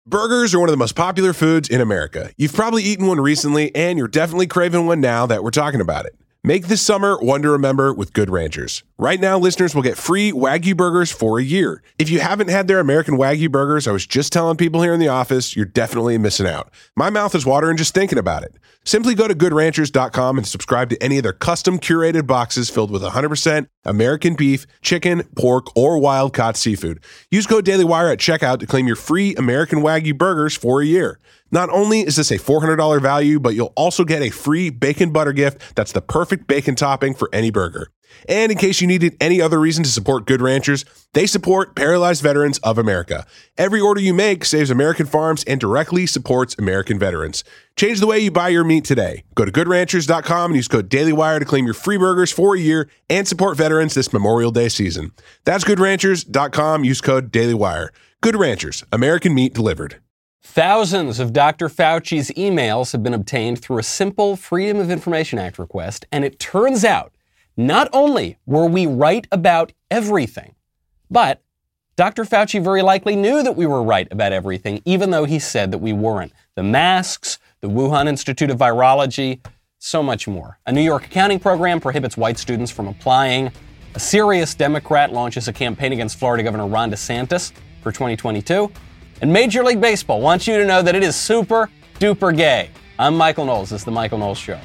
Burgers are one of the most popular foods in America. You've probably eaten one recently, and you're definitely craving one now that we're talking about it. Make this summer one to remember with Good Ranchers. Right now, listeners will get free Wagyu burgers for a year. If you haven't had their American Wagyu burgers, I was just telling people here in the office, you're definitely missing out. My mouth is watering just thinking about it. Simply go to goodranchers.com and subscribe to any of their custom curated boxes filled with 100% American beef, chicken, pork, or wild-caught seafood. Use code DailyWire at checkout to claim your free American Wagyu burgers for a year. Not only is this a $400 value, but you'll also get a free bacon butter gift that's the perfect bacon topping for any burger. And in case you needed any other reason to support Good Ranchers, they support Paralyzed Veterans of America. Every order you make saves American farms and directly supports American veterans. Change the way you buy your meat today. Go to goodranchers.com and use code DailyWire to claim your free burgers for a year and support veterans this Memorial Day season. That's goodranchers.com. Use code DailyWire. Good Ranchers, American meat delivered. Thousands of Dr. Fauci's emails have been obtained through a simple Freedom of Information Act request, and it turns out not only were we right about everything, but Dr. Fauci very likely knew that we were right about everything, even though he said that we weren't. The masks, the Wuhan Institute of Virology, so much more. A New York accounting program prohibits white students from applying. A serious Democrat launches a campaign against Florida Governor Ron DeSantis for 2022. And Major League Baseball wants you to know that it is super duper gay. I'm Michael Knowles. This is The Michael Knowles Show.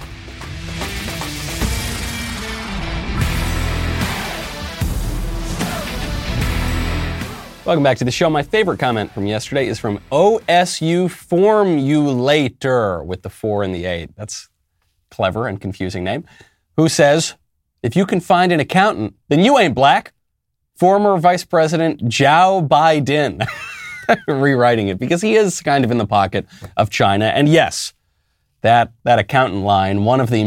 Welcome back to the show. My favorite comment from yesterday is from OSU Formulator with the 4 and the 8. That's clever and confusing name. Who says, if you can find an accountant, then you ain't black. Former Vice President Joe Biden. Rewriting it because he is kind of in the pocket of China. And yes, that accountant line, one of the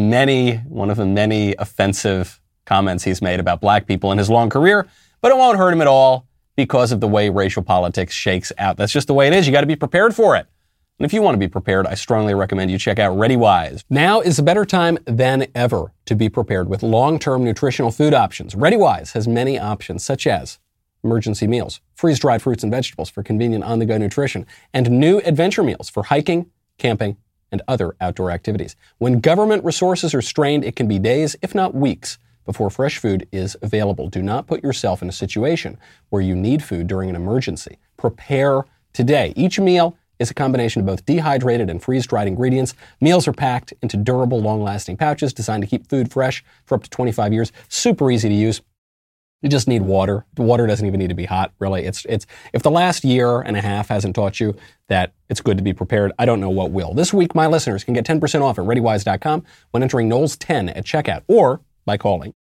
many offensive comments he's made about black people in his long career, but it won't hurt him at all because of the way racial politics shakes out. That's just the way it is. You got to be prepared for it. And if you want to be prepared, I strongly recommend you check out ReadyWise. Now is a better time than ever to be prepared with long-term nutritional food options. ReadyWise has many options such as emergency meals, freeze-dried fruits and vegetables for convenient on-the-go nutrition, and new adventure meals for hiking, camping, and other outdoor activities. When government resources are strained, it can be days, if not weeks, before fresh food is available. Do not put yourself in a situation where you need food during an emergency. Prepare today. Each meal is a combination of both dehydrated and freeze-dried ingredients. Meals are packed into durable, long-lasting pouches designed to keep food fresh for up to 25 years. Super easy to use. You just need water. The water doesn't even need to be hot, really. It's if the last year and a half hasn't taught you that it's good to be prepared, I don't know what will. This week, my listeners can get 10% off at ReadyWise.com when entering Knowles10 at checkout or by calling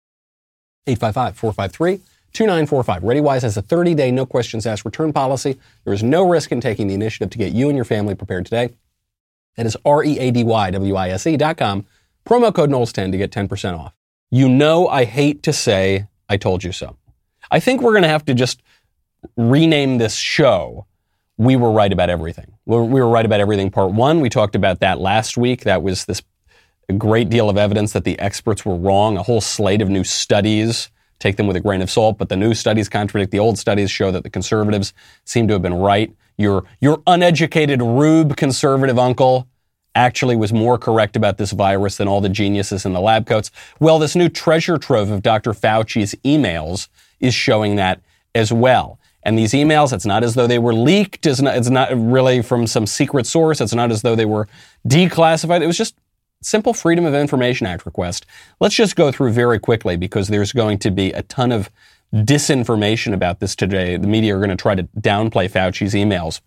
855-453-2945. ReadyWise has a 30-day, no questions asked return policy. There is no risk in taking the initiative to get you and your family prepared today. That is ReadyWise.com. Promo code Knowles10 to get 10% off. You know I hate to say I told you so. I think we're going to have to just rename this show We Were Right About Everything. We were right about everything part 1. We talked about that last week. That was this great deal of evidence that the experts were wrong. A whole slate of new studies. Take them with a grain of salt, but the new studies contradict the old studies, show that the conservatives seem to have been right. Your uneducated rube conservative uncle actually was more correct about this virus than all the geniuses in the lab coats. Well, this new treasure trove of Dr. Fauci's emails is showing that as well. And these emails, it's not as though they were leaked. It's not really from some secret source. It's not as though they were declassified. It was just simple Freedom of Information Act request. Let's just go through very quickly because there's going to be a ton of disinformation about this today. The media are going to try to downplay Fauci's emails.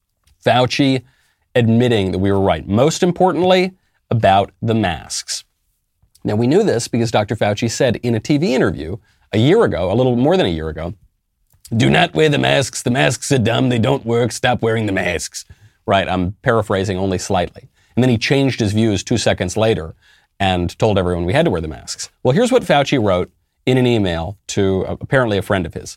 Fauci admitting that we were right. Most importantly, about the masks. Now, we knew this because Dr. Fauci said in a TV interview a year ago, a little more than a year ago, do not wear the masks. The masks are dumb. They don't work. Stop wearing the masks. Right, I'm paraphrasing only slightly. And then he changed his views 2 seconds later and told everyone we had to wear the masks. Well, here's what Fauci wrote in an email to apparently a friend of his.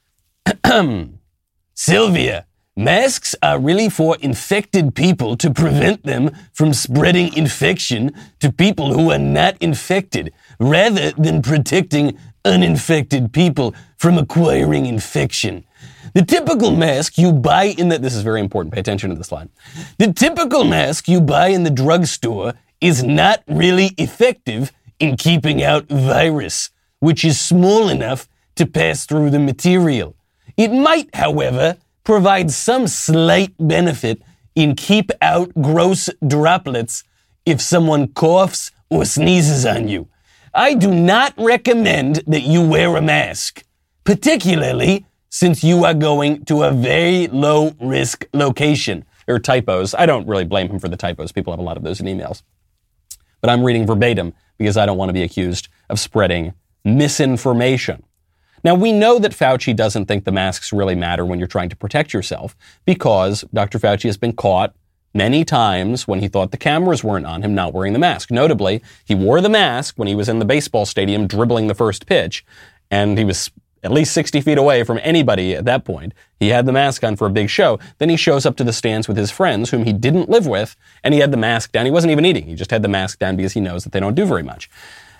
Sylvia, masks are really for infected people to prevent them from spreading infection to people who are not infected, rather than protecting uninfected people from acquiring infection. The typical mask you buy this is very important, pay attention to this line. The typical mask you buy in the drugstore is not really effective in keeping out virus, which is small enough to pass through the material. It might, however, provide some slight benefit in keep out gross droplets if someone coughs or sneezes on you. I do not recommend that you wear a mask, particularly since you are going to a very low-risk location. There are typos. I don't really blame him for the typos. People have a lot of those in emails. But I'm reading verbatim because I don't want to be accused of spreading misinformation. Now, we know that Fauci doesn't think the masks really matter when you're trying to protect yourself because Dr. Fauci has been caught many times when he thought the cameras weren't on him not wearing the mask. Notably, he wore the mask when he was in the baseball stadium dribbling the first pitch, and he was at least 60 feet away from anybody at that point. He had the mask on for a big show. Then he shows up to the stands with his friends, whom he didn't live with, and he had the mask down. He wasn't even eating. He just had the mask down because he knows that they don't do very much.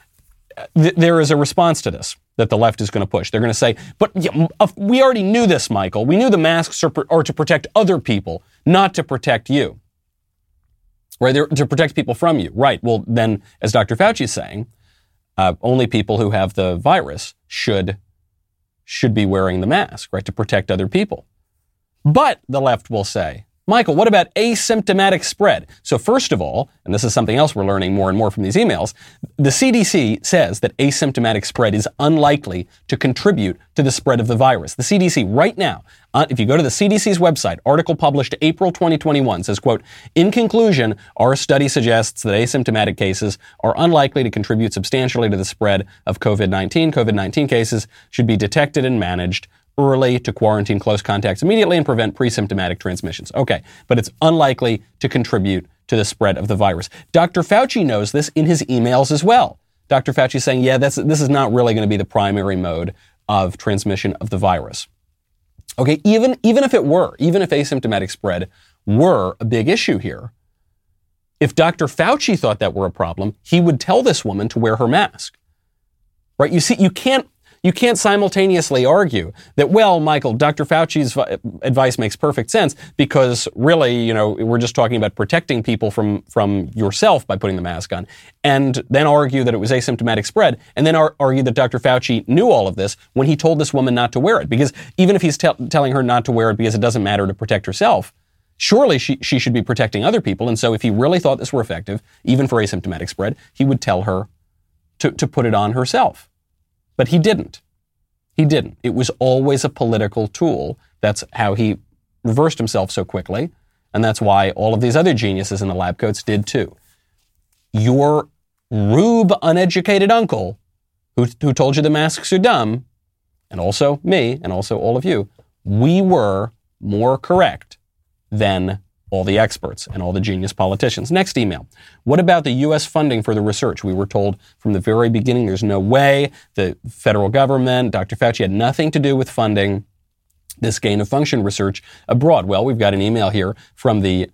There is a response to this that the left is going to push. They're going to say, but we already knew this, Michael. We knew the masks are to protect other people, not to protect you. Right? They're to protect people from you. Right. Well, then, as Dr. Fauci is saying, only people who have the virus should be wearing the mask, right, to protect other people. But the left will say, Michael, what about asymptomatic spread? So first of all, and this is something else we're learning more and more from these emails, the CDC says that asymptomatic spread is unlikely to contribute to the spread of the virus. The CDC right now, if you go to the CDC's website, article published April 2021 says, quote, in conclusion, our study suggests that asymptomatic cases are unlikely to contribute substantially to the spread of COVID-19. COVID-19 cases should be detected and managed early to quarantine close contacts immediately and prevent pre-symptomatic transmissions. Okay, but it's unlikely to contribute to the spread of the virus. Dr. Fauci knows this in his emails as well. Dr. Fauci is saying, yeah, this is not really going to be the primary mode of transmission of the virus. Okay, even if asymptomatic spread were a big issue here, if Dr. Fauci thought that were a problem, he would tell this woman to wear her mask. Right? You see, you can't simultaneously argue that, well, Michael, Dr. Fauci's advice makes perfect sense because really, we're just talking about protecting people from yourself by putting the mask on, and then argue that it was asymptomatic spread, and then argue that Dr. Fauci knew all of this when he told this woman not to wear it. Because even if he's telling her not to wear it because it doesn't matter to protect herself, surely she should be protecting other people. And so if he really thought this were effective, even for asymptomatic spread, he would tell her to put it on herself. But he didn't. He didn't. It was always a political tool. That's how he reversed himself so quickly. And that's why all of these other geniuses in the lab coats did too. Your rube, uneducated uncle who told you the masks are dumb, and also me, and also all of you, we were more correct than all the experts and all the genius politicians. Next email. What about the U.S. funding for the research? We were told from the very beginning there's no way. The federal government, Dr. Fauci, had nothing to do with funding this gain-of-function research abroad. Well, we've got an email here from the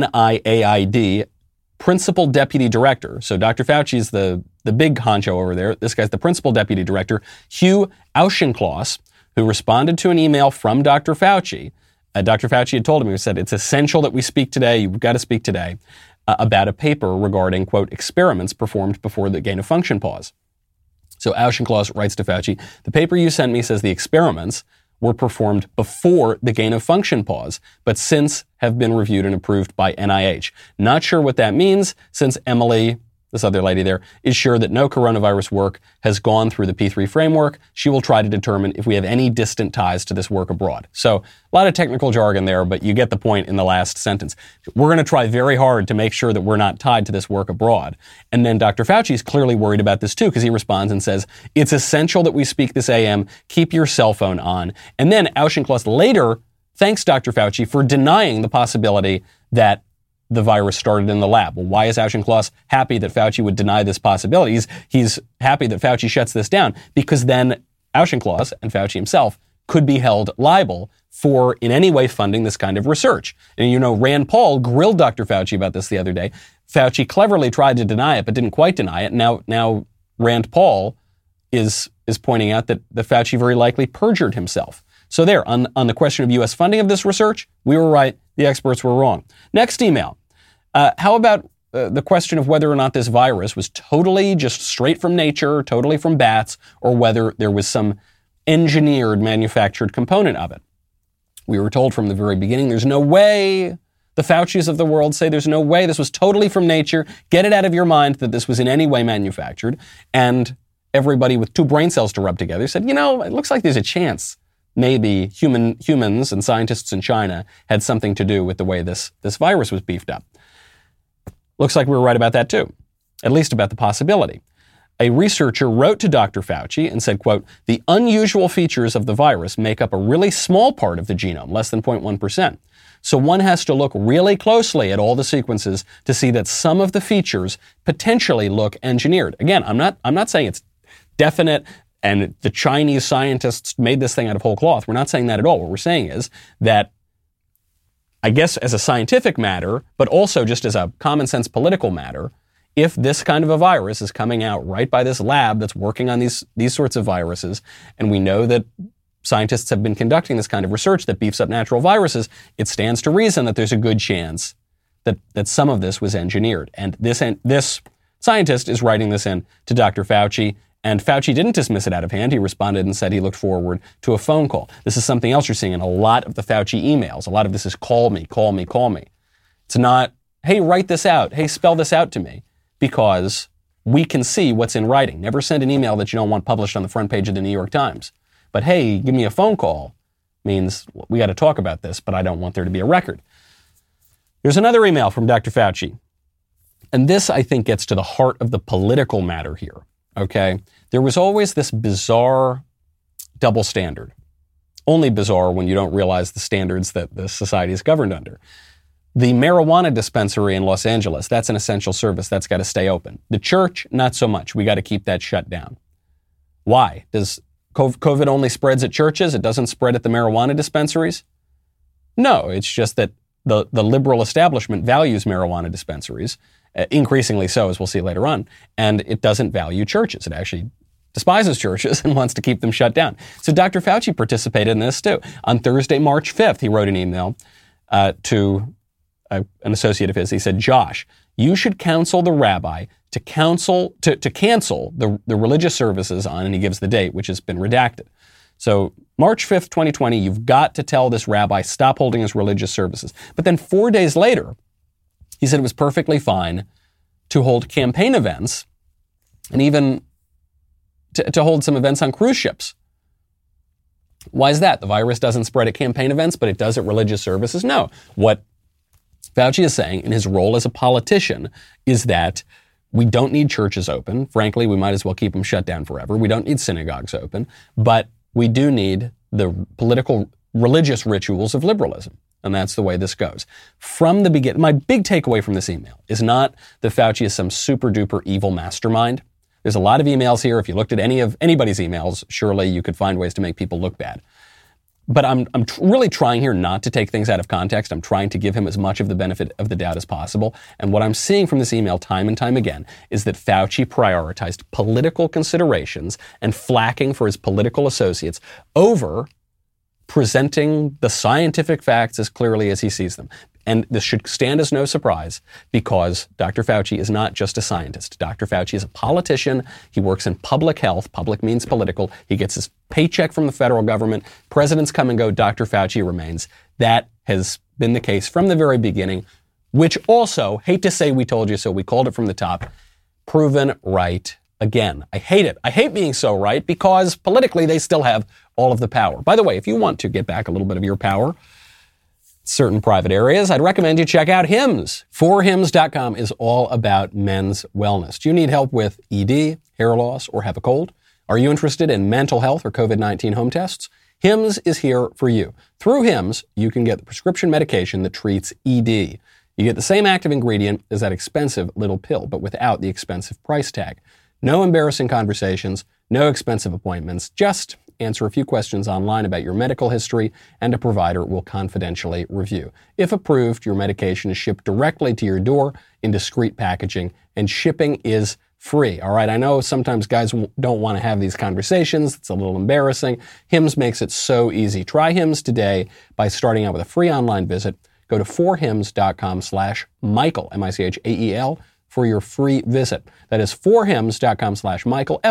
NIAID principal deputy director. So Dr. Fauci's the big honcho over there. This guy's the principal deputy director, Hugh Auchincloss, who responded to an email from Dr. Fauci. Dr. Fauci had told him, he said, it's essential that we speak today, you've got to speak today, about a paper regarding, quote, experiments performed before the gain-of-function pause. So Auchincloss writes to Fauci, the paper you sent me says the experiments were performed before the gain-of-function pause, but since have been reviewed and approved by NIH. Not sure what that means, since Emily, this other lady there, is sure that no coronavirus work has gone through the P3 framework. She will try to determine if we have any distant ties to this work abroad. So a lot of technical jargon there, but you get the point in the last sentence. We're going to try very hard to make sure that we're not tied to this work abroad. And then Dr. Fauci is clearly worried about this too, because he responds and says, it's essential that we speak this AM. Keep your cell phone on. And then Auchincloss later thanks Dr. Fauci for denying the possibility that the virus started in the lab. Well, why is Auchincloss happy that Fauci would deny this possibility? He's happy that Fauci shuts this down because then Auchincloss and Fauci himself could be held liable for in any way funding this kind of research. And Rand Paul grilled Dr. Fauci about this the other day. Fauci cleverly tried to deny it, but didn't quite deny it. Now Rand Paul is pointing out that Fauci very likely perjured himself. So there, on the question of U.S. funding of this research, we were right, the experts were wrong. Next email. How about the question of whether or not this virus was totally just straight from nature, totally from bats, or whether there was some engineered, manufactured component of it? We were told from the very beginning, there's no way. The Faucis of the world say there's no way this was totally from nature. Get it out of your mind that this was in any way manufactured. And everybody with two brain cells to rub together said, it looks like there's a chance maybe humans and scientists in China had something to do with the way this virus was beefed up. Looks like we were right about that too, at least about the possibility. A researcher wrote to Dr. Fauci and said, quote, the unusual features of the virus make up a really small part of the genome, less than 0.1%. So one has to look really closely at all the sequences to see that some of the features potentially look engineered. Again, I'm not saying it's definite and the Chinese scientists made this thing out of whole cloth. We're not saying that at all. What we're saying is that, I guess as a scientific matter, but also just as a common sense political matter, if this kind of a virus is coming out right by this lab that's working on these sorts of viruses, and we know that scientists have been conducting this kind of research that beefs up natural viruses, it stands to reason that there's a good chance that some of this was engineered. And this scientist is writing this in to Dr. Fauci, and Fauci didn't dismiss it out of hand. He responded and said he looked forward to a phone call. This is something else you're seeing in a lot of the Fauci emails. A lot of this is call me, call me, call me. It's not, hey, write this out. Hey, spell this out to me. Because we can see what's in writing. Never send an email that you don't want published on the front page of the New York Times. But hey, give me a phone call means we got to talk about this, but I don't want there to be a record. There's another email from Dr. Fauci. And this, I think, gets to the heart of the political matter here, okay? There was always this bizarre double standard. Only bizarre when you don't realize the standards that the society is governed under. The marijuana dispensary in Los Angeles, that's an essential service. That's got to stay open. The church, not so much. We got to keep that shut down. Why? Does COVID only spreads at churches? It doesn't spread at the marijuana dispensaries? No, it's just that the liberal establishment values marijuana dispensaries, increasingly so, as we'll see later on, and it doesn't value churches. It actually despises churches and wants to keep them shut down. So Dr. Fauci participated in this too. On Thursday, March 5th, he wrote an email to an associate of his. He said, Josh, you should counsel the rabbi to cancel the religious services on, and he gives the date, which has been redacted. So March 5th, 2020, you've got to tell this rabbi, stop holding his religious services. But then 4 days later, he said it was perfectly fine to hold campaign events and even to hold some events on cruise ships. Why is that? The virus doesn't spread at campaign events, but it does at religious services? No. What Fauci is saying in his role as a politician is that we don't need churches open. Frankly, we might as well keep them shut down forever. We don't need synagogues open, but we do need the political, religious rituals of liberalism. And that's the way this goes. From the beginning, my big takeaway from this email is not that Fauci is some super duper evil mastermind. There's a lot of emails here. If you looked at any of anybody's emails, surely you could find ways to make people look bad. But I'm really trying here not to take things out of context. I'm trying to give him as much of the benefit of the doubt as possible. And what I'm seeing from this email time and time again is that Fauci prioritized political considerations and flacking for his political associates over presenting the scientific facts as clearly as he sees them. And this should stand as no surprise because Dr. Fauci is not just a scientist. Dr. Fauci is a politician. He works in public health. Public means political. He gets his paycheck from the federal government. Presidents come and go. Dr. Fauci remains. That has been the case from the very beginning, which also, hate to say we told you so, we called it from the top, proven right again. I hate it. I hate being so right because politically they still have all of the power. By the way, if you want to get back a little bit of your power, certain private areas, I'd recommend you check out Hims. ForHims.com is all about men's wellness. Do you need help with ED, hair loss, or have a cold? Are you interested in mental health or COVID-19 home tests? Hims is here for you. Through Hims, you can get the prescription medication that treats ED. You get the same active ingredient as that expensive little pill, but without the expensive price tag. No embarrassing conversations, no expensive appointments, just answer a few questions online about your medical history, and a provider will confidentially review. If approved, your medication is shipped directly to your door in discreet packaging, and shipping is free. All right, I know sometimes guys don't want to have these conversations. It's a little embarrassing. Hims makes it so easy. Try Hims today by starting out with a free online visit. Go to forhims.com/Michael, M-I-C-H-A-E-L, for your free visit. That is forhims.com/Michael,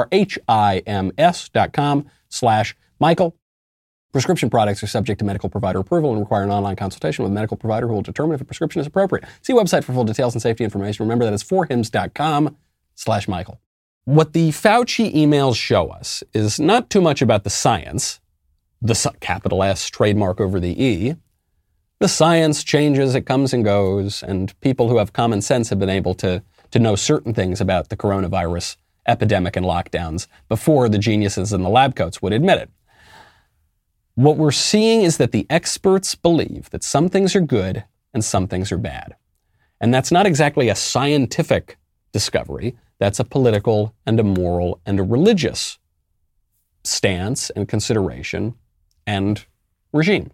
forhims.com/Michael. Prescription products are subject to medical provider approval and require an online consultation with a medical provider who will determine if a prescription is appropriate. See website for full details and safety information. Remember that it's forhims.com/Michael. What the Fauci emails show us is not too much about the science, the capital S trademark over the E. The science changes, it comes and goes, and people who have common sense have been able to know certain things about the coronavirus epidemic and lockdowns before the geniuses in the lab coats would admit it. What we're seeing is that the experts believe that some things are good and some things are bad. And that's not exactly a scientific discovery. That's a political and a moral and a religious stance and consideration and regime.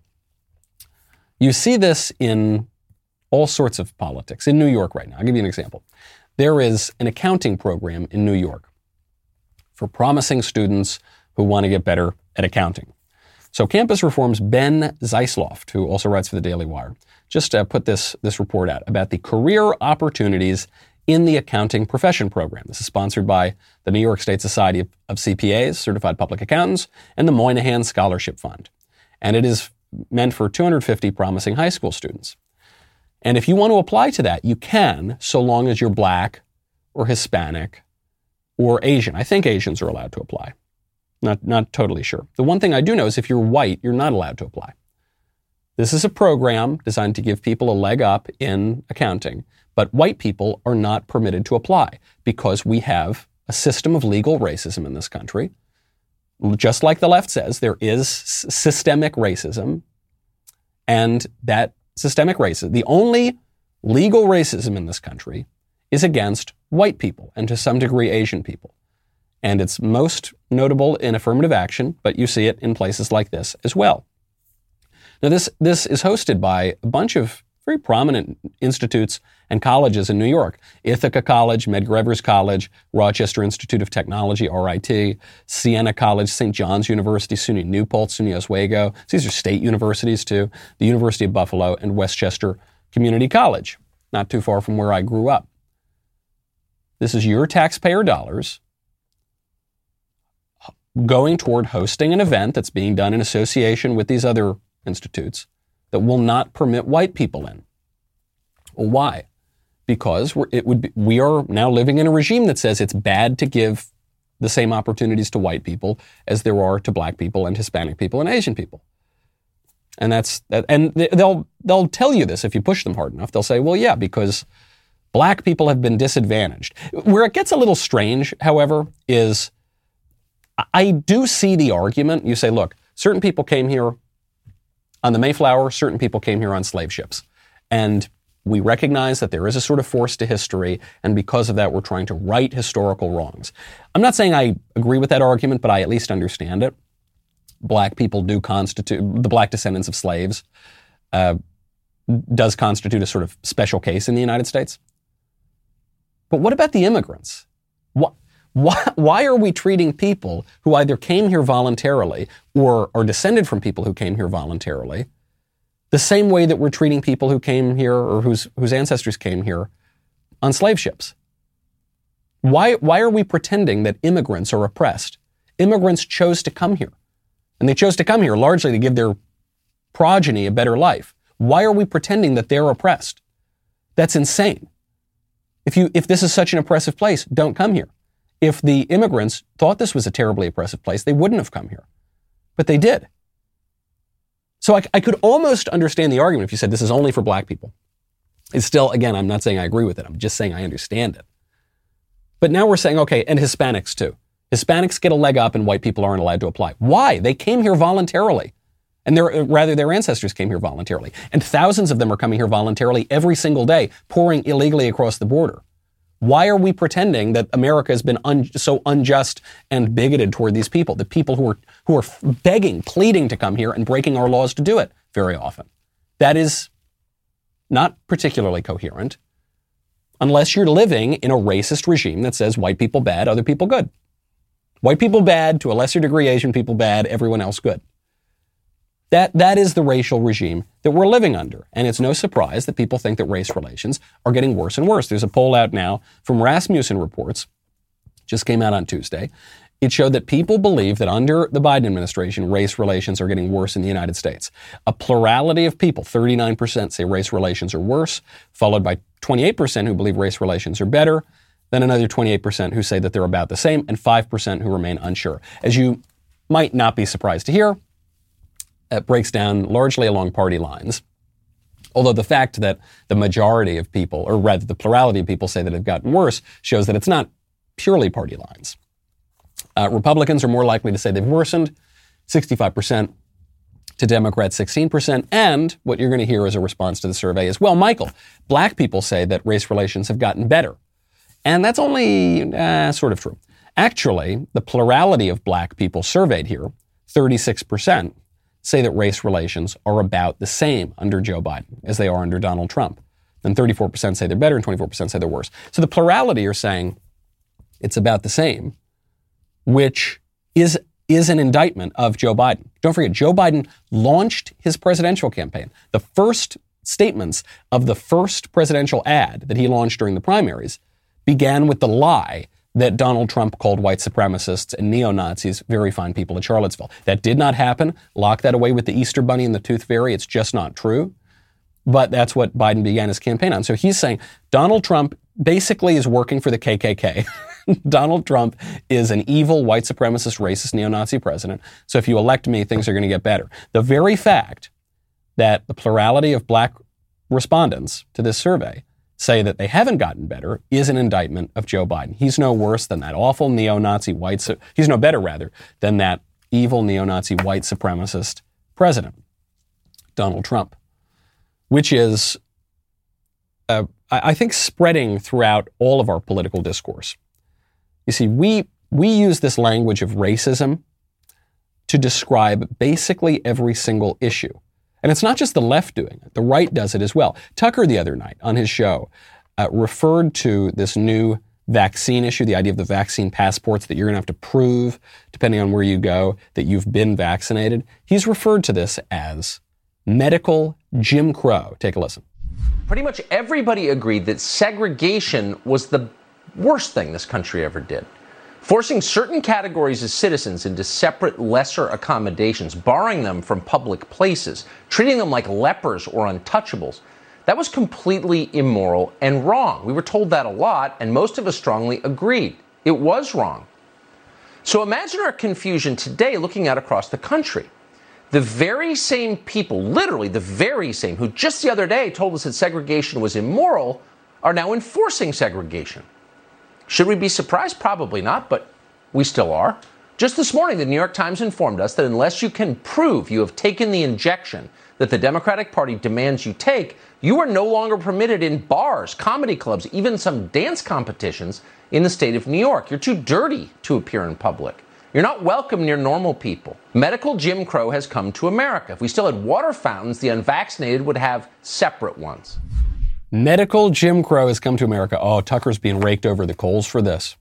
You see this in all sorts of politics. In New York right now, I'll give you an example. There is an accounting program in New York for promising students who want to get better at accounting. So Campus Reform's Ben Zeisloft, who also writes for the Daily Wire, just put this report out about the career opportunities in the accounting profession program. This is sponsored by the New York State Society of CPAs, Certified Public Accountants, and the Moynihan Scholarship Fund. And it is meant for 250 promising high school students. And if you want to apply to that, you can, so long as you're Black or Hispanic or Asian. I think Asians are allowed to apply. Not totally sure. The one thing I do know is if you're white, you're not allowed to apply. This is a program designed to give people a leg up in accounting, but white people are not permitted to apply because we have a system of legal racism in this country. Just like the left says, there is systemic racism, and that systemic racism, the only legal racism in this country is against white people and to some degree Asian people. And it's most notable in affirmative action, but you see it in places like this as well. Now, this is hosted by a bunch of very prominent institutes and colleges in New York. Ithaca College, Medgar Evers College, Rochester Institute of Technology, RIT, Siena College, St. John's University, SUNY New Paltz, SUNY Oswego. These are state universities too. The University of Buffalo and Westchester Community College, not too far from where I grew up. This is your taxpayer dollars going toward hosting an event that's being done in association with these other institutes that will not permit white people in. Well, why? Because we are now living in a regime that says it's bad to give the same opportunities to white people as there are to Black people and Hispanic people and Asian people. And they'll tell you this if you push them hard enough. They'll say, well, yeah, because Black people have been disadvantaged. Where it gets a little strange, however, is I do see the argument. You say, look, certain people came here on the Mayflower, certain people came here on slave ships. And we recognize that there is a sort of force to history, and because of that, we're trying to right historical wrongs. I'm not saying I agree with that argument, but I at least understand it. Black people do constitute, the Black descendants of slaves does constitute a sort of special case in the United States. But what about the immigrants? Why are we treating people who either came here voluntarily or are descended from people who came here voluntarily the same way that we're treating people who came here or whose ancestors came here on slave ships? Why are we pretending that immigrants are oppressed? Immigrants chose to come here, and they chose to come here largely to give their progeny a better life. Why are we pretending that they're oppressed? That's insane. If this is such an oppressive place, don't come here. If the immigrants thought this was a terribly oppressive place, they wouldn't have come here. But they did. So I could almost understand the argument if you said this is only for Black people. It's still, again, I'm not saying I agree with it. I'm just saying I understand it. But now we're saying, okay, and Hispanics too. Hispanics get a leg up and white people aren't allowed to apply. Why? They came here voluntarily. And their ancestors came here voluntarily. And thousands of them are coming here voluntarily every single day, pouring illegally across the border. Why are we pretending that America has been so unjust and bigoted toward these people, the people who are begging, pleading to come here and breaking our laws to do it very often? That is not particularly coherent. unless you're living in a racist regime that says white people bad, other people good. White people bad, to a lesser degree Asian people bad, everyone else good. That is the racial regime that we're living under. And it's no surprise that people think that race relations are getting worse and worse. There's a poll out now from Rasmussen Reports, just came out on Tuesday. It showed that people believe that under the Biden administration, race relations are getting worse in the United States. A plurality of people, 39%, say race relations are worse, followed by 28% who believe race relations are better, then another 28% who say that they're about the same, and 5% who remain unsure. As you might not be surprised to hear, it breaks down largely along party lines. Although the fact that the majority of people, or rather the plurality of people say that it's gotten worse, shows that it's not purely party lines. Republicans are more likely to say they've worsened, 65%, to Democrats 16%, and what you're going to hear as a response to the survey is, well, Michael, black people say that race relations have gotten better. And that's only sort of true. Actually, the plurality of black people surveyed here, 36%, say that race relations are about the same under Joe Biden as they are under Donald Trump. Then 34% say they're better and 24% say they're worse. So the plurality are saying it's about the same, which is an indictment of Joe Biden. Don't forget, Joe Biden launched his presidential campaign. The first statements of the first presidential ad that he launched during the primaries began with the lie that Donald Trump called white supremacists and neo-Nazis very fine people in Charlottesville. That did not happen. Lock that away with the Easter Bunny and the Tooth Fairy. It's just not true. But that's what Biden began his campaign on. So he's saying Donald Trump basically is working for the KKK. Donald Trump is an evil, white supremacist, racist, neo-Nazi president. So if you elect me, things are going to get better. The very fact that the plurality of black respondents to this survey say that they haven't gotten better is an indictment of Joe Biden. He's no worse than that awful neo-Nazi he's no better, rather, than that evil neo-Nazi white supremacist president, Donald Trump, which is, I think, spreading throughout all of our political discourse. You see, we use this language of racism to describe basically every single issue. And it's not just the left doing it. The right does it as well. Tucker the other night on his show referred to this new vaccine issue, the idea of the vaccine passports that you're going to have to prove, depending on where you go, that you've been vaccinated. He's referred to this as medical Jim Crow. Take a listen. Pretty much everybody agreed that segregation was the worst thing this country ever did. Forcing certain categories of citizens into separate, lesser accommodations, barring them from public places, treating them like lepers or untouchables, that was completely immoral and wrong. We were told that a lot, and most of us strongly agreed. It was wrong. So imagine our confusion today looking out across the country. The very same people, literally the very same, who just the other day told us that segregation was immoral, are now enforcing segregation. Should we be surprised? Probably not, but we still are. Just this morning, the New York Times informed us that unless you can prove you have taken the injection that the Democratic Party demands you take, you are no longer permitted in bars, comedy clubs, even some dance competitions in the state of New York. You're too dirty to appear in public. You're not welcome near normal people. Medical Jim Crow has come to America. If we still had water fountains, the unvaccinated would have separate ones. Medical Jim Crow has come to America. Oh, Tucker's being raked over the coals for this.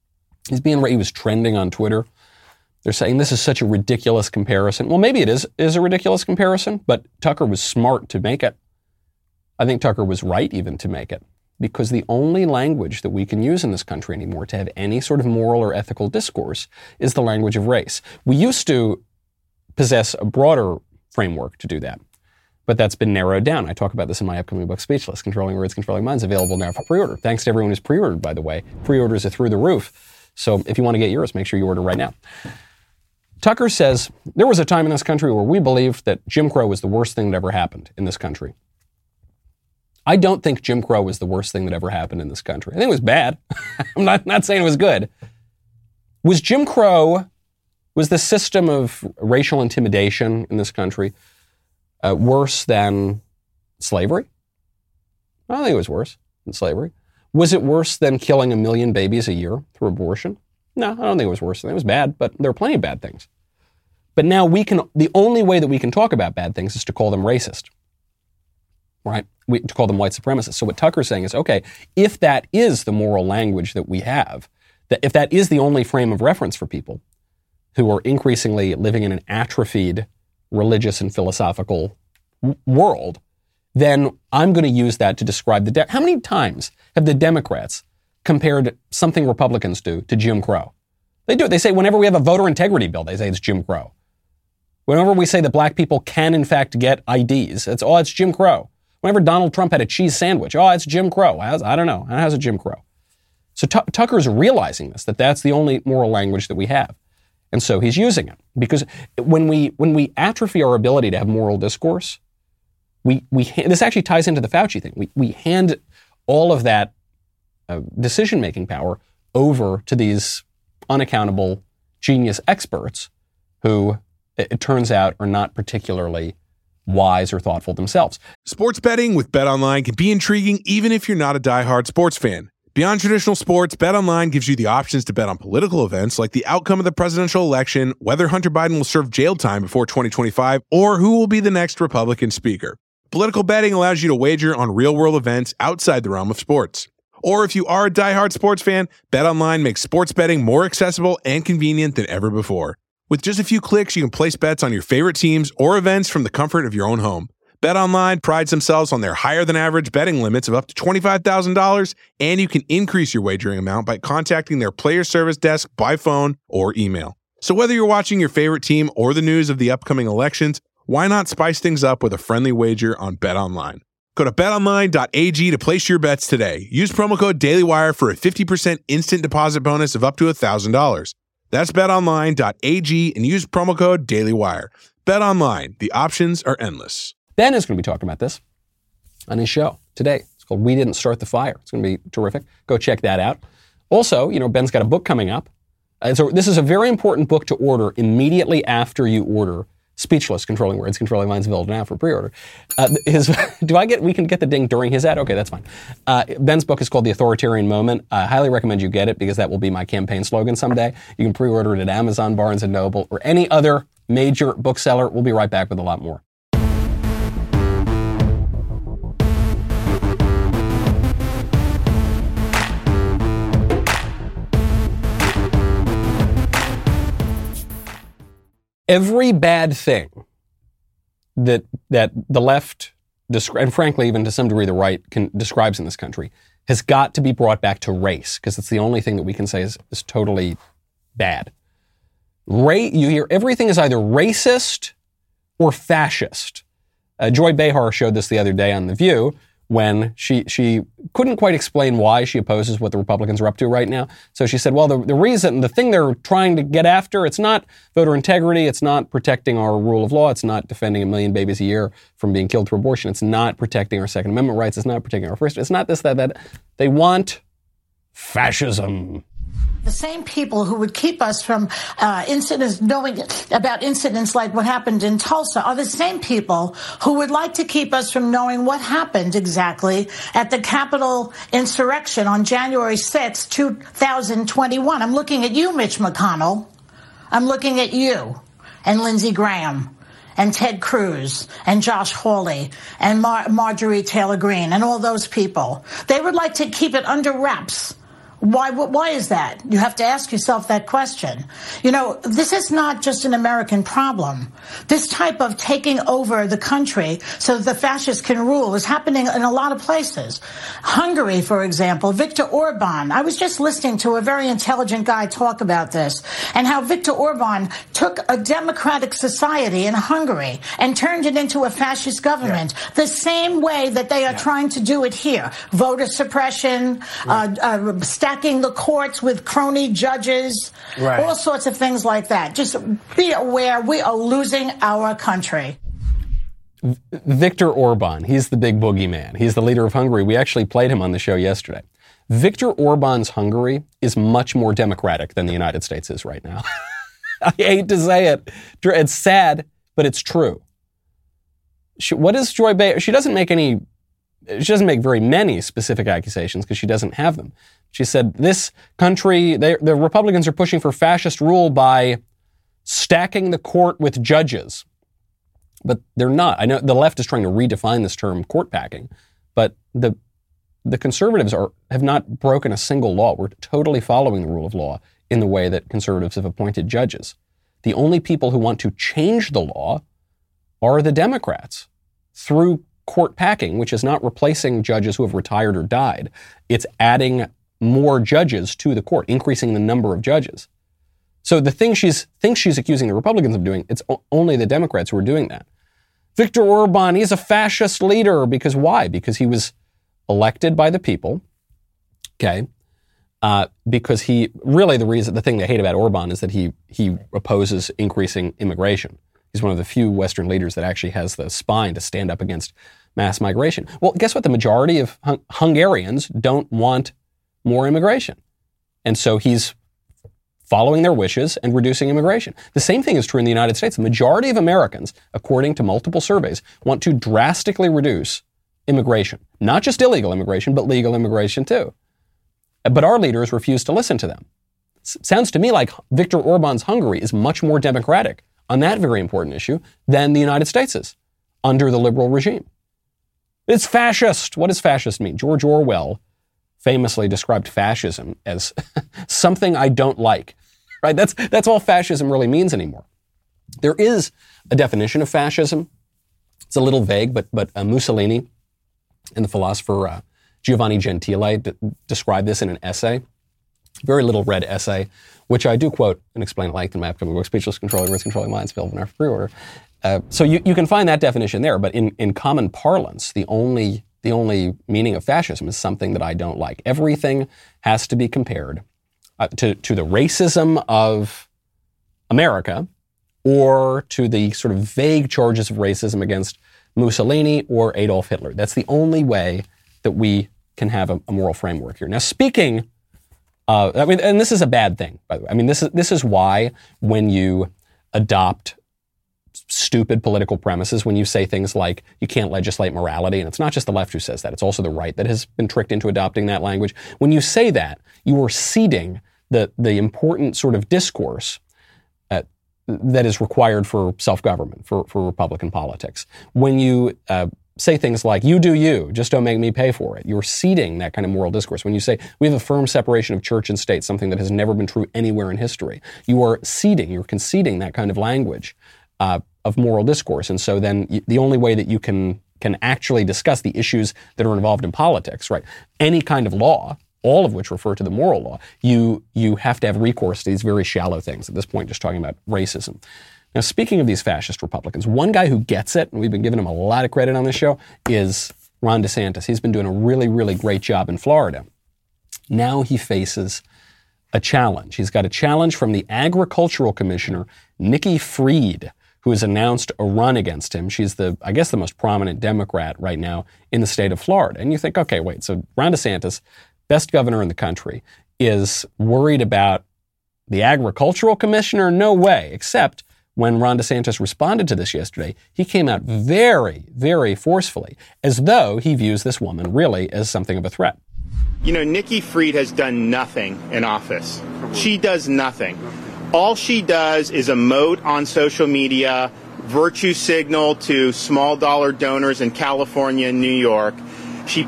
He was trending on Twitter. They're saying this is such a ridiculous comparison. Well, maybe it is a ridiculous comparison, but Tucker was smart to make it. I think Tucker was right even to make it, because the only language that we can use in this country anymore to have any sort of moral or ethical discourse is the language of race. We used to possess a broader framework to do that, but that's been narrowed down. I talk about this in my upcoming book, Speechless, Controlling Words, Controlling Minds, available now for pre-order. Thanks to everyone who's pre-ordered, by the way. Pre-orders are through the roof. So if you want to get yours, make sure you order right now. Tucker says, there was a time in this country where we believed that Jim Crow was the worst thing that ever happened in this country. I don't think Jim Crow was the worst thing that ever happened in this country. I think it was bad. I'm not saying it was good. Was Jim Crow, was the system of racial intimidation in this country worse than slavery? I don't think it was worse than slavery. Was it worse than killing 1 million babies a year through abortion? No, I don't think it was worse. It was bad, but there are plenty of bad things. But now the only way that we can talk about bad things is to call them racist. right? To call them white supremacists. So what Tucker's saying is, okay, if that is the moral language that we have, that if that is the only frame of reference for people who are increasingly living in an atrophied religious and philosophical world, then I'm going to use that to describe how many times have the Democrats compared something Republicans do to Jim Crow? They do it. They say whenever we have a voter integrity bill, they say it's Jim Crow. Whenever we say that black people can in fact get IDs, it's Jim Crow. Whenever Donald Trump had a cheese sandwich, it's Jim Crow. I don't know. How's it Jim Crow? So Tucker's realizing this, that that's the only moral language that we have. And so he's using it. Because when we atrophy our ability to have moral discourse, this actually ties into the Fauci thing. We hand all of that decision-making power over to these unaccountable genius experts who, it turns out, are not particularly wise or thoughtful themselves. Sports betting with BetOnline can be intriguing even if you're not a diehard sports fan. Beyond traditional sports, BetOnline gives you the options to bet on political events like the outcome of the presidential election, whether Hunter Biden will serve jail time before 2025, or who will be the next Republican speaker. Political betting allows you to wager on real-world events outside the realm of sports. Or if you are a diehard sports fan, BetOnline makes sports betting more accessible and convenient than ever before. With just a few clicks, you can place bets on your favorite teams or events from the comfort of your own home. BetOnline prides themselves on their higher-than-average betting limits of up to $25,000, and you can increase your wagering amount by contacting their player service desk by phone or email. So whether you're watching your favorite team or the news of the upcoming elections, why not spice things up with a friendly wager on BetOnline? Go to betonline.ag to place your bets today. Use promo code DailyWire for a 50% instant deposit bonus of up to $1,000. That's betonline.ag and use promo code DailyWire. BetOnline, the options are endless. Ben is going to be talking about this on his show today. It's called We Didn't Start the Fire. It's going to be terrific. Go check that out. Also, Ben's got a book coming up. So this is a very important book to order immediately after you order Speechless, Controlling Words, Controlling Minds, Available now for pre-order. We can get the ding during his ad? Okay, that's fine. Ben's book is called The Authoritarian Moment. I highly recommend you get it because that will be my campaign slogan someday. You can pre-order it at Amazon, Barnes & Noble, or any other major bookseller. We'll be right back with a lot more. Every bad thing that the left, and frankly even to some degree the right, describes in this country has got to be brought back to race, because it's the only thing that we can say is totally bad. You hear everything is either racist or fascist. Joy Behar showed this the other day on The View when she couldn't quite explain why she opposes what the Republicans are up to right now. So she said, well, the thing they're trying to get after, it's not voter integrity, it's not protecting our rule of law, it's not defending 1 million babies a year from being killed through abortion, it's not protecting our Second Amendment rights, it's not protecting our First, it's not this, that. They want fascism. The same people who would keep us from incidents, knowing about incidents like what happened in Tulsa, are the same people who would like to keep us from knowing what happened exactly at the Capitol insurrection on January 6, 2021. I'm looking at you, Mitch McConnell. I'm looking at you and Lindsey Graham and Ted Cruz and Josh Hawley and Marjorie Taylor Greene and all those people. They would like to keep it under wraps. Why is that? You have to ask yourself that question. This is not just an American problem. This type of taking over the country so the fascists can rule is happening in a lot of places. Hungary, for example, Viktor Orban. I was just listening to a very intelligent guy talk about this and how Viktor Orban took a democratic society in Hungary and turned it into a fascist government, the same way that they are trying to do it here. Voter suppression, stacking the courts with crony judges, all sorts of things like that. Just be aware we are losing our country. Viktor Orban, he's the big boogeyman. He's the leader of Hungary. We actually played him on the show yesterday. Viktor Orban's Hungary is much more democratic than the United States is right now. I hate to say it. It's sad, but it's true. What is Joy Behar? She doesn't make very many specific accusations because she doesn't have them. She said this country, the Republicans are pushing for fascist rule by stacking the court with judges. But they're not. I know the left is trying to redefine this term court packing, but the conservatives have not broken a single law. We're totally following the rule of law in the way that conservatives have appointed judges. The only people who want to change the law are the Democrats through court packing, which is not replacing judges who have retired or died. It's adding more judges to the court, increasing the number of judges. So the thing she's accusing the Republicans of doing, it's only the Democrats who are doing that. Viktor Orban, he's a fascist leader. Because why? Because he was elected by the people. Okay. Because the thing they hate about Orban is that he opposes increasing immigration. He's one of the few Western leaders that actually has the spine to stand up against mass migration. Well, guess what? The majority of Hungarians don't want more immigration. And so he's following their wishes and reducing immigration. The same thing is true in the United States. The majority of Americans, according to multiple surveys, want to drastically reduce immigration. Not just illegal immigration, but legal immigration too. But our leaders refuse to listen to them. Sounds to me like Viktor Orban's Hungary is much more democratic on that very important issue than the United States is under the liberal regime. It's fascist. What does fascist mean? George Orwell famously described fascism as something I don't like. Right? That's all fascism really means anymore. There is a definition of fascism. It's a little vague, but Mussolini and the philosopher Giovanni Gentile described this in an essay, very little read essay, which I do quote and explain at length in my upcoming book, Speechless Controlling Words, Controlling Minds, available in our pre-order. So you can find that definition there, but in common parlance, the only meaning of fascism is something that I don't like. Everything has to be compared to the racism of America or to the sort of vague charges of racism against Mussolini or Adolf Hitler. That's the only way that we can have a moral framework here. Now, speaking and this is a bad thing, by the way. This is why when you adopt stupid political premises, when you say things like you can't legislate morality, and it's not just the left who says that, it's also the right that has been tricked into adopting that language. When you say that, you are ceding the important sort of discourse that is required for self-government, for Republican politics. When you say things like, you do you, just don't make me pay for it, you're ceding that kind of moral discourse. When you say, we have a firm separation of church and state, something that has never been true anywhere in history, you are you're conceding that kind of language of moral discourse. And so then the only way that you can actually discuss the issues that are involved in politics, right, any kind of law, all of which refer to the moral law, you have to have recourse to these very shallow things. At this point, just talking about racism. Now, speaking of these fascist Republicans, one guy who gets it, and we've been giving him a lot of credit on this show, is Ron DeSantis. He's been doing a really, really great job in Florida. Now he faces a challenge. He's got a challenge from the agricultural commissioner, Nikki Fried, who has announced a run against him. She's the most prominent Democrat right now in the state of Florida. And you think, okay, wait, so Ron DeSantis, best governor in the country, is worried about the agricultural commissioner? No way, except when Ron DeSantis responded to this yesterday, he came out very, very forcefully, as though he views this woman really as something of a threat. You know, Nikki Fried has done nothing in office. She does nothing. All she does is emote on social media, virtue signal to small dollar donors in California and New York. She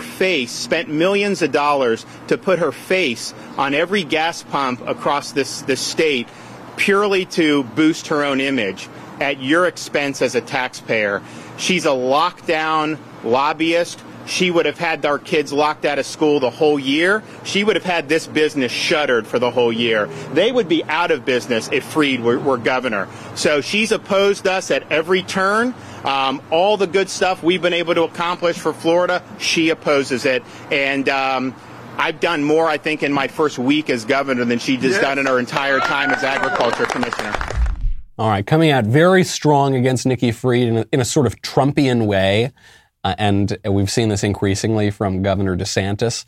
spent millions of dollars to put her face on every gas pump across this state purely to boost her own image at your expense as a taxpayer. She's a lockdown lobbyist. She would have had our kids locked out of school the whole year. She would have had this business shuttered for the whole year. They would be out of business if Fried were governor. So she's opposed us at every turn. All the good stuff we've been able to accomplish for Florida, she opposes it. And I've done more, I think, in my first week as governor than she has done in her entire time as agriculture commissioner. All right, coming out very strong against Nikki Fried in a sort of Trumpian way. And we've seen this increasingly from Governor DeSantis,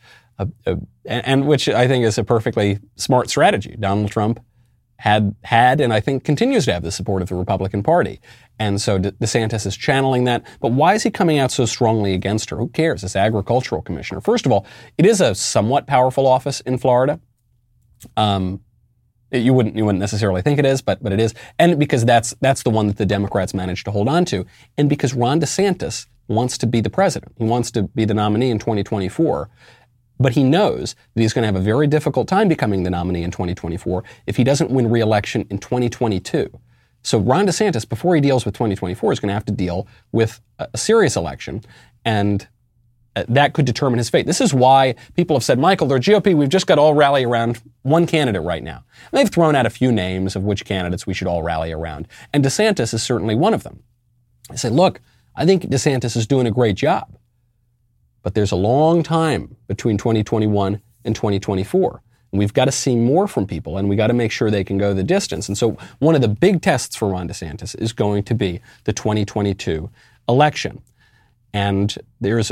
and which I think is a perfectly smart strategy. Donald Trump had and I think continues to have the support of the Republican Party. And so DeSantis is channeling that. But why is he coming out so strongly against her? Who cares? This agricultural commissioner. First of all, it is a somewhat powerful office in Florida. You wouldn't necessarily think it is, but it is. And because that's the one that the Democrats managed to hold on to. And because Ron DeSantis wants to be the president. He wants to be the nominee in 2024. But he knows that he's going to have a very difficult time becoming the nominee in 2024 if he doesn't win re-election in 2022. So Ron DeSantis, before he deals with 2024, is going to have to deal with a serious election. And that could determine his fate. This is why people have said, Michael, the GOP, we've just got to all rally around one candidate right now. And they've thrown out a few names of which candidates we should all rally around. And DeSantis is certainly one of them. I say, look, I think DeSantis is doing a great job. But there's a long time between 2021 and 2024. And we've got to see more from people, and we got to make sure they can go the distance. And so one of the big tests for Ron DeSantis is going to be the 2022 election. And there's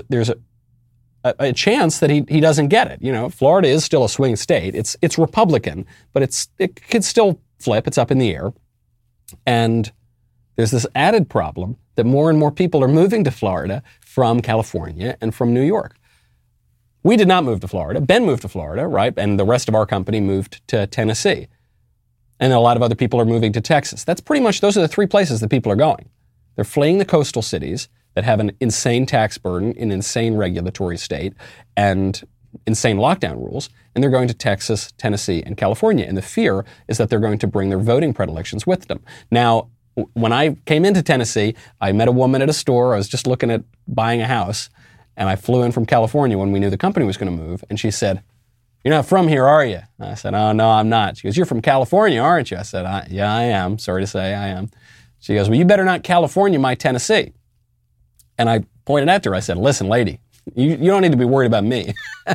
a chance that he doesn't get it. You know, Florida is still a swing state. It's Republican, but it could still flip. It's up in the air. And there's this added problem that more and more people are moving to Florida from California and from New York. We did not move to Florida. Ben moved to Florida, right? And the rest of our company moved to Tennessee. And a lot of other people are moving to Texas. That's pretty much, those are the three places that people are going. They're fleeing the coastal cities that have an insane tax burden, an insane regulatory state, and insane lockdown rules, and they're going to Texas, Tennessee, and California. And the fear is that they're going to bring their voting predilections with them. Now, when I came into Tennessee, I met a woman at a store. I was just looking at buying a house, and I flew in from California when we knew the company was going to move, and she said, "You're not from here, are you?" I said, "Oh, no, I'm not." She goes, "You're from California, aren't you?" I said, "Yeah, I am. Sorry to say, I am." She goes, "Well, you better not California my Tennessee." And I pointed at her. I said, "Listen, lady, you don't need to be worried about me.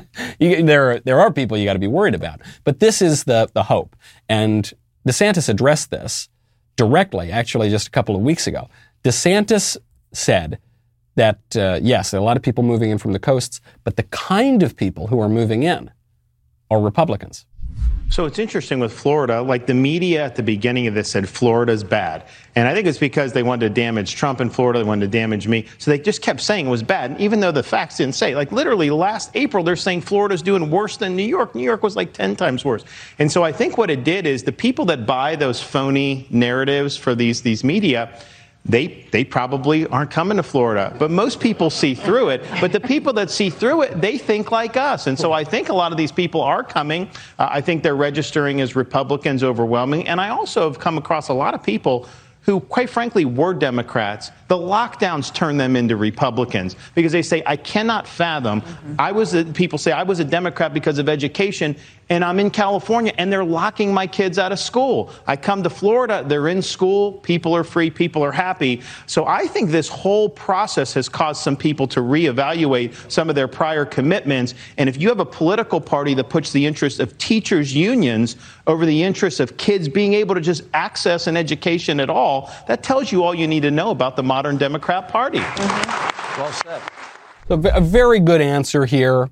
There are people you got to be worried about. But this is the hope." And DeSantis addressed this directly, actually, just a couple of weeks ago. DeSantis said that, yes, there are a lot of people moving in from the coasts, but the kind of people who are moving in are Republicans. So it's interesting with Florida, like the media at the beginning of this said Florida's bad. And I think it's because they wanted to damage Trump in Florida, they wanted to damage me. So they just kept saying it was bad. And even though the facts didn't say it, like literally last April, they're saying Florida's doing worse than New York. New York was like 10 times worse. And so I think what it did is the people that buy those phony narratives for these media, they probably aren't coming to Florida. But most people see through it. But the people that see through it, they think like us. And so I think a lot of these people are coming. I think they're registering as Republicans overwhelming. And I also have come across a lot of people who, quite frankly, were Democrats. The lockdowns turned them into Republicans because they say, I cannot fathom. People say I was a Democrat because of education, and I'm in California, and they're locking my kids out of school. I come to Florida, they're in school, people are free, people are happy. So I think this whole process has caused some people to reevaluate some of their prior commitments. And if you have a political party that puts the interests of teachers' unions over the interests of kids being able to just access an education at all, that tells you all you need to know about the modern Democrat Party. Mm-hmm. Well said. So a very good answer here.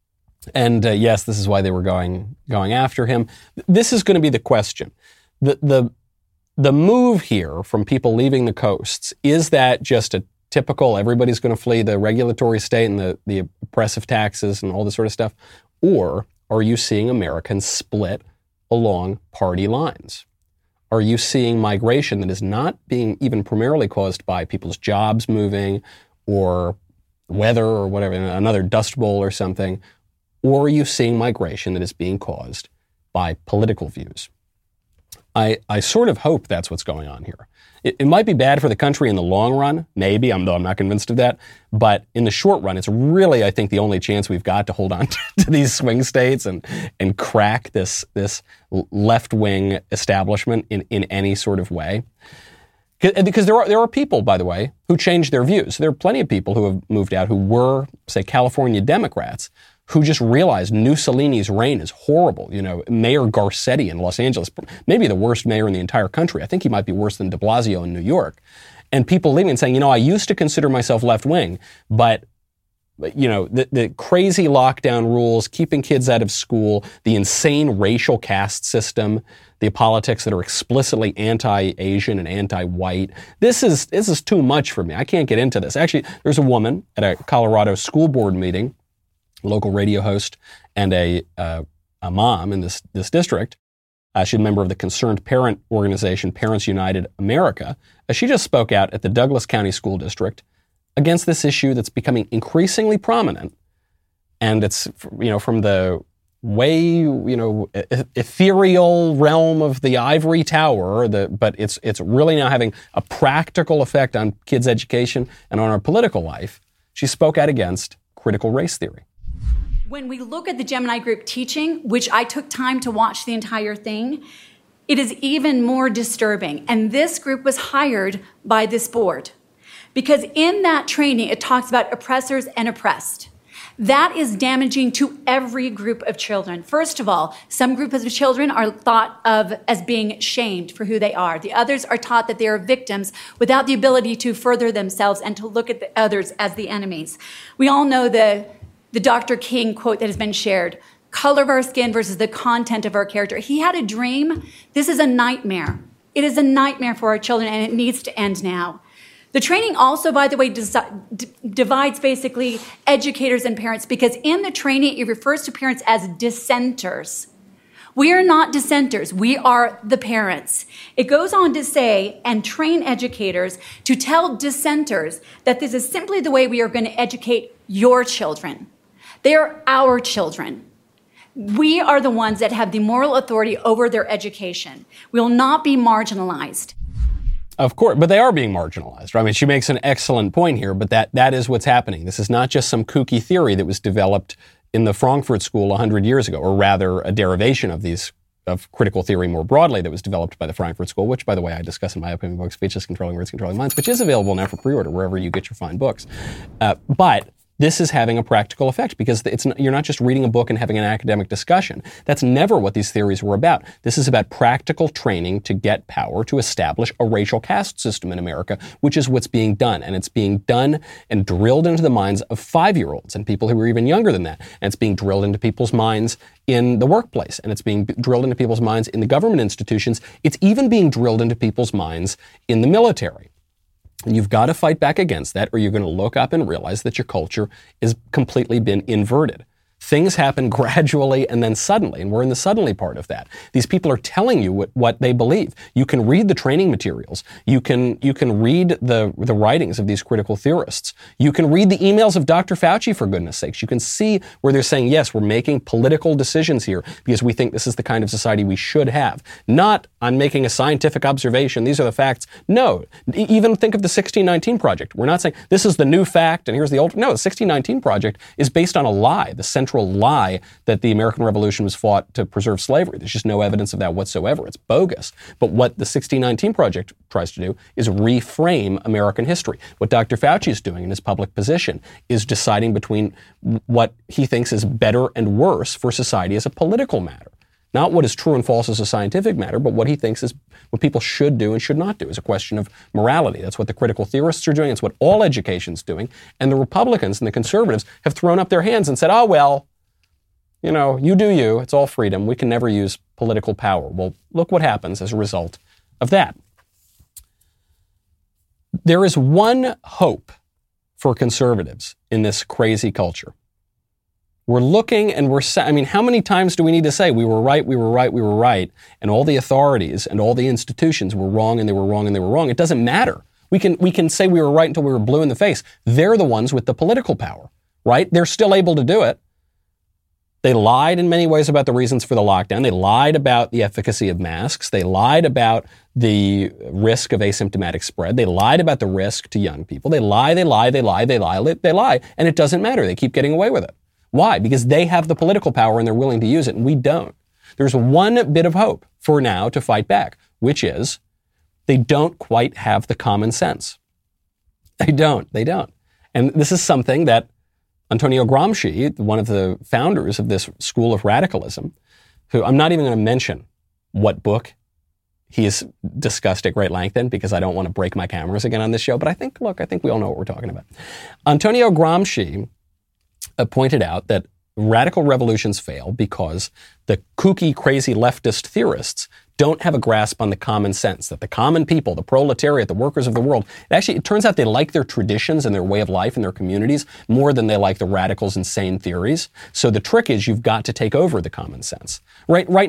And yes, this is why they were going after him. This is going to be the question. The move here from people leaving the coasts, is that just a typical everybody's going to flee the regulatory state and the oppressive taxes and all this sort of stuff? Or are you seeing Americans split along party lines? Are you seeing migration that is not being even primarily caused by people's jobs moving or weather or whatever, another dust bowl or something? Or are you seeing migration that is being caused by political views? I sort of hope that's what's going on here. It might be bad for the country in the long run, maybe, though I'm not convinced of that. But in the short run, it's really, I think, the only chance we've got to hold on to these swing states and crack this left-wing establishment in any sort of way. Because there are people, by the way, who changed their views. There are plenty of people who have moved out who were, say, California Democrats, who just realized Mussolini's reign is horrible. You know, Mayor Garcetti in Los Angeles, maybe the worst mayor in the entire country. I think he might be worse than de Blasio in New York. And people leaving and saying, you know, I used to consider myself left-wing, but, you know, the crazy lockdown rules, keeping kids out of school, the insane racial caste system, the politics that are explicitly anti-Asian and anti-white. This is too much for me. I can't get into this. Actually, there's a woman at a Colorado school board meeting, local radio host, and a mom in this district, She's a member of the concerned parent organization, Parents United America. She just spoke out at the Douglas County School District against this issue that's becoming increasingly prominent. And it's, from the way, ethereal realm of the ivory tower, but it's really now having a practical effect on kids' education and on our political life. She spoke out against critical race theory. When we look at the Gemini Group teaching, which I took time to watch the entire thing, it is even more disturbing. And this group was hired by this board. Because in that training, it talks about oppressors and oppressed. That is damaging to every group of children. First of all, some groups of children are thought of as being shamed for who they are. The others are taught that they are victims without the ability to further themselves and to look at the others as the enemies. We all know the Dr. King quote that has been shared, color of our skin versus the content of our character. He had a dream. This is a nightmare. It is a nightmare for our children, and it needs to end now. The training also, by the way, divides basically educators and parents, because in the training, it refers to parents as dissenters. We are not dissenters. We are the parents. It goes on to say, and train educators to tell dissenters that this is simply the way we are going to educate your children. They are our children. We are the ones that have the moral authority over their education. We will not be marginalized. Of course, but they are being marginalized. I mean, she makes an excellent point here, but that is what's happening. This is not just some kooky theory that was developed in the Frankfurt School 100 years ago, or rather a derivation of critical theory more broadly that was developed by the Frankfurt School, which, by the way, I discuss in my upcoming book, Speechless Controlling Words, Controlling Minds, which is available now for pre-order wherever you get your fine books. But this is having a practical effect, because you're not just reading a book and having an academic discussion. That's never what these theories were about. This is about practical training to get power to establish a racial caste system in America, which is what's being done. And it's being done and drilled into the minds of 5-year-olds and people who are even younger than that. And it's being drilled into people's minds in the workplace. And it's being drilled into people's minds in the government institutions. It's even being drilled into people's minds in the military. And you've got to fight back against that, or you're going to look up and realize that your culture has completely been inverted. Things happen gradually and then suddenly, and we're in the suddenly part of that. These people are telling you what they believe. You can read the training materials. You can read the writings of these critical theorists. You can read the emails of Dr. Fauci, for goodness sakes. You can see where they're saying, yes, we're making political decisions here because we think this is the kind of society we should have. Not, I'm making a scientific observation. These are the facts. No. Even think of the 1619 Project. We're not saying this is the new fact and here's the old. No, the 1619 Project is based on a lie, the central lie that the American Revolution was fought to preserve slavery. There's just no evidence of that whatsoever. It's bogus. But what the 1619 Project tries to do is reframe American history. What Dr. Fauci is doing in his public position is deciding between what he thinks is better and worse for society as a political matter. Not what is true and false as a scientific matter, but what he thinks is what people should do and should not do as a question of morality. That's what the critical theorists are doing. It's what all education's doing. And the Republicans and the conservatives have thrown up their hands and said, oh, well, you do you. It's all freedom. We can never use political power. Well, look what happens as a result of that. There is one hope for conservatives in this crazy culture. We're looking and how many times do we need to say we were right, we were right, we were right, and all the authorities and all the institutions were wrong and they were wrong and they were wrong? It doesn't matter. We can say we were right until we were blue in the face. They're the ones with the political power, right? They're still able to do it. They lied in many ways about the reasons for the lockdown. They lied about the efficacy of masks. They lied about the risk of asymptomatic spread. They lied about the risk to young people. They lie, and it doesn't matter. They keep getting away with it. Why? Because they have the political power and they're willing to use it, and we don't. There's one bit of hope for now to fight back, which is they don't quite have the common sense. They don't. And this is something that Antonio Gramsci, one of the founders of this school of radicalism, who I'm not even going to mention what book he has discussed at great length in, because I don't want to break my cameras again on this show, but I think we all know what we're talking about. Antonio Gramsci pointed out that radical revolutions fail because the kooky, crazy leftist theorists don't have a grasp on the common sense, that the common people, the proletariat, the workers of the world, it turns out they like their traditions and their way of life and their communities more than they like the radicals' insane theories. So the trick is you've got to take over the common sense. Right now,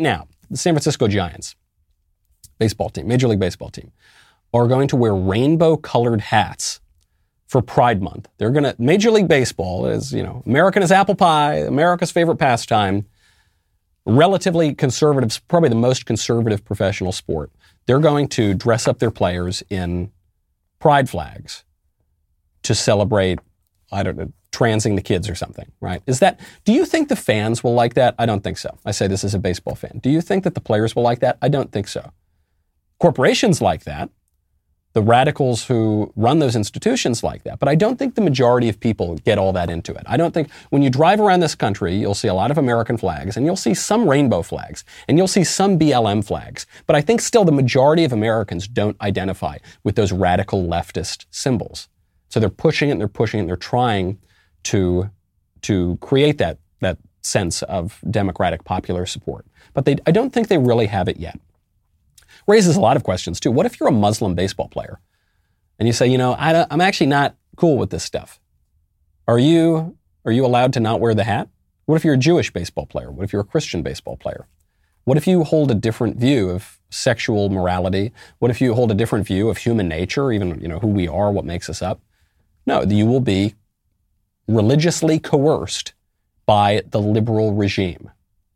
the San Francisco Giants baseball team, Major League Baseball team, are going to wear rainbow-colored hats for Pride Month. They're going to, Major League Baseball is, American as apple pie, America's favorite pastime, relatively conservative, probably the most conservative professional sport. They're going to dress up their players in pride flags to celebrate, I don't know, transing the kids or something, right? Do you think the fans will like that? I don't think so. I say this as a baseball fan. Do you think that the players will like that? I don't think so. Corporations like that. The radicals who run those institutions like that. But I don't think the majority of people get all that into it. I don't think when you drive around this country, you'll see a lot of American flags and you'll see some rainbow flags and you'll see some BLM flags. But I think still the majority of Americans don't identify with those radical leftist symbols. So they're pushing it and they're pushing it and they're trying to create that sense of democratic popular support. But I don't think they really have it yet. Raises a lot of questions too. What if you're a Muslim baseball player and you say, I'm actually not cool with this stuff? Are you allowed to not wear the hat? What if you're a Jewish baseball player? What if you're a Christian baseball player? What if you hold a different view of sexual morality? What if you hold a different view of human nature, even, who we are, what makes us up? No, you will be religiously coerced by the liberal regime.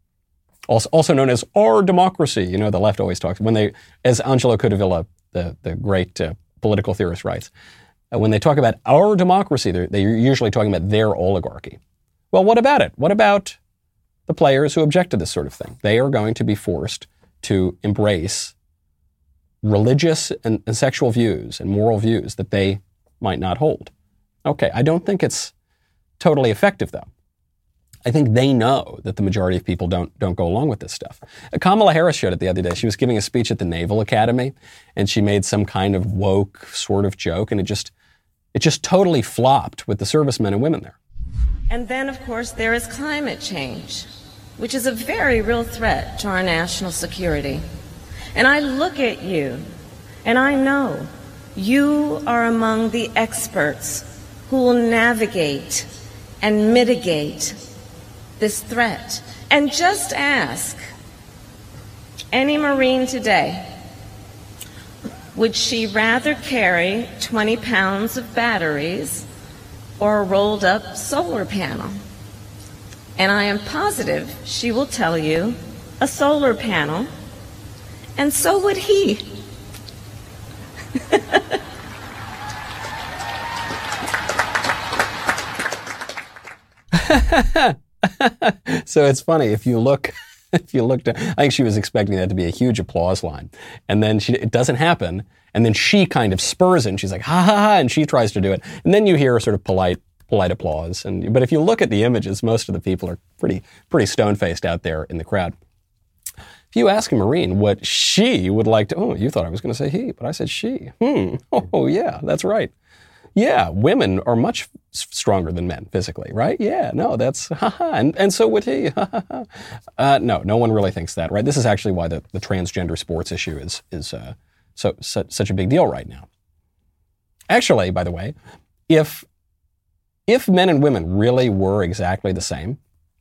Also known as our democracy. The left always talks, as Angelo Codevilla, the great political theorist writes, when they talk about our democracy, they're usually talking about their oligarchy. Well, what about it? What about the players who object to this sort of thing? They are going to be forced to embrace religious and sexual views and moral views that they might not hold. Okay, I don't think it's totally effective, though. I think they know that the majority of people don't go along with this stuff. Kamala Harris showed it the other day. She was giving a speech at the Naval Academy, and she made some kind of woke sort of joke, and it just totally flopped with the servicemen and women there. And then, of course, there is climate change, which is a very real threat to our national security. And I look at you, and I know you are among the experts who will navigate and mitigate this threat. And just ask any Marine today, would she rather carry 20 pounds of batteries or a rolled up solar panel? And I am positive she will tell you a solar panel, and so would he. So it's funny, if you looked, I think she was expecting that to be a huge applause line. And then it doesn't happen. And then she kind of spurs it and she's like, ha ha ha, and she tries to do it. And then you hear sort of polite applause. But if you look at the images, most of the people are pretty stone-faced out there in the crowd. If you ask a Marine what she would like to, you thought I was going to say he, but I said she. Oh yeah, that's right. Yeah, women are much stronger than men physically, right? Yeah, no, that's ha-ha, and so would he. No one really thinks that, right? This is actually why the transgender sports issue is such a big deal right now. Actually, by the way, if men and women really were exactly the same,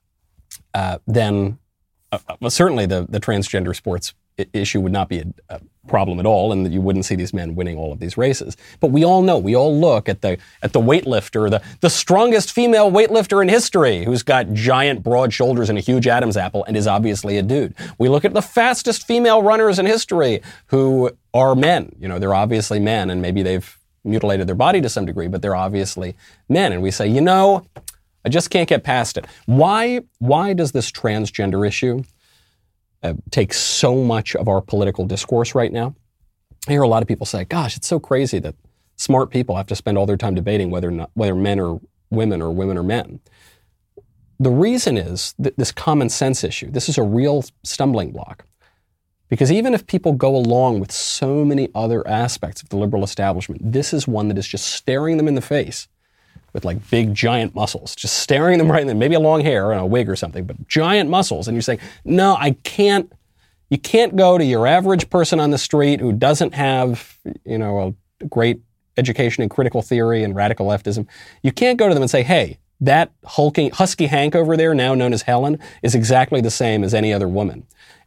then certainly the transgender sports issue would not be a problem at all, and that you wouldn't see these men winning all of these races. But we all look at the weightlifter, the strongest female weightlifter in history, who's got giant broad shoulders and a huge Adam's apple and is obviously a dude. We look at the fastest female runners in history who are men. They're obviously men, and maybe they've mutilated their body to some degree, but they're obviously men. And we say, I just can't get past it. Why does this transgender issue take so much of our political discourse right now? I hear a lot of people say, gosh, it's so crazy that smart people have to spend all their time debating whether men are women or women are men. The reason is that this common sense issue, this is a real stumbling block. Because even if people go along with so many other aspects of the liberal establishment, this is one that is just staring them in the face with like big giant muscles, just staring them right in the, maybe a long hair and a wig or something, but giant muscles. And you're saying, no, I can't. You can't go to your average person on the street who doesn't have, a great education in critical theory and radical leftism. You can't go to them and say, hey, that hulking, husky Hank over there, now known as Helen, is exactly the same as any other woman.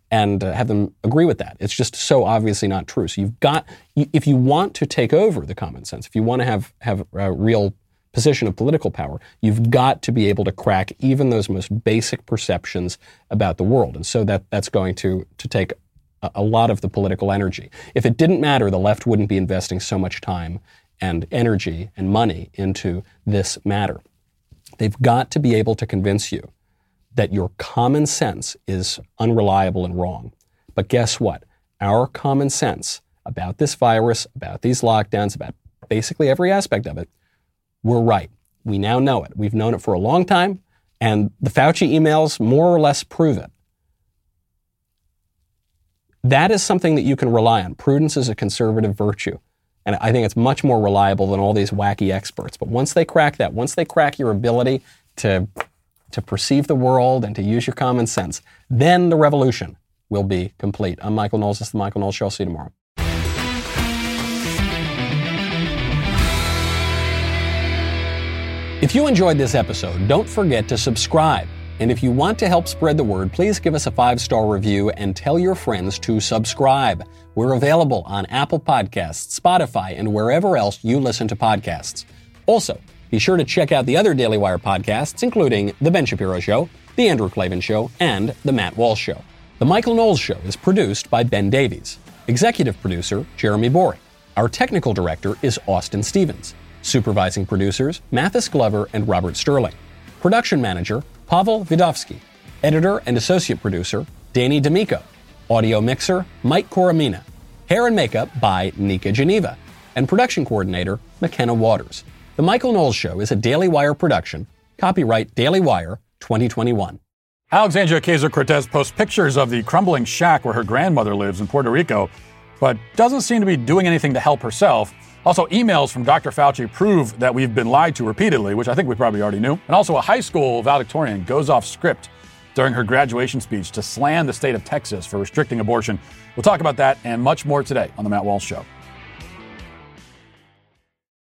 and have them agree with that. It's just so obviously not true. So if you want to take over the common sense, if you want to have a real position of political power, you've got to be able to crack even those most basic perceptions about the world. And so that's going to take a lot of the political energy. If it didn't matter, the left wouldn't be investing so much time and energy and money into this matter. They've got to be able to convince you that your common sense is unreliable and wrong. But guess what? Our common sense about this virus, about these lockdowns, about basically every aspect of it, we're right. We now know it. We've known it for a long time, and the Fauci emails more or less prove it. That is something that you can rely on. Prudence is a conservative virtue. And I think it's much more reliable than all these wacky experts. But once they crack that, once they crack your ability to perceive the world and to use your common sense, then the revolution will be complete. I'm Michael Knowles. This is The Michael Knowles Show. I'll see you tomorrow. If you enjoyed this episode, don't forget to subscribe. And if you want to help spread the word, please give us a 5-star review and tell your friends to subscribe. We're available on Apple Podcasts, Spotify, and wherever else you listen to podcasts. Also, be sure to check out the other Daily Wire podcasts, including The Ben Shapiro Show, The Andrew Klavan Show, and The Matt Walsh Show. The Michael Knowles Show is produced by Ben Davies. Executive producer, Jeremy Boring. Our technical director is Austin Stevens. Supervising producers, Mathis Glover and Robert Sterling. Production manager, Pavel Vidovsky. Editor and associate producer, Danny D'Amico. Audio mixer, Mike Coromina. Hair and makeup by Nika Geneva. And production coordinator, McKenna Waters. The Michael Knowles Show is a Daily Wire production. Copyright Daily Wire 2021. Alexandria Ocasio-Cortez posts pictures of the crumbling shack where her grandmother lives in Puerto Rico, but doesn't seem to be doing anything to help herself. Also, emails from Dr. Fauci prove that we've been lied to repeatedly, which I think we probably already knew. And also, a high school valedictorian goes off script during her graduation speech to slam the state of Texas for restricting abortion. We'll talk about that and much more today on The Matt Walsh Show.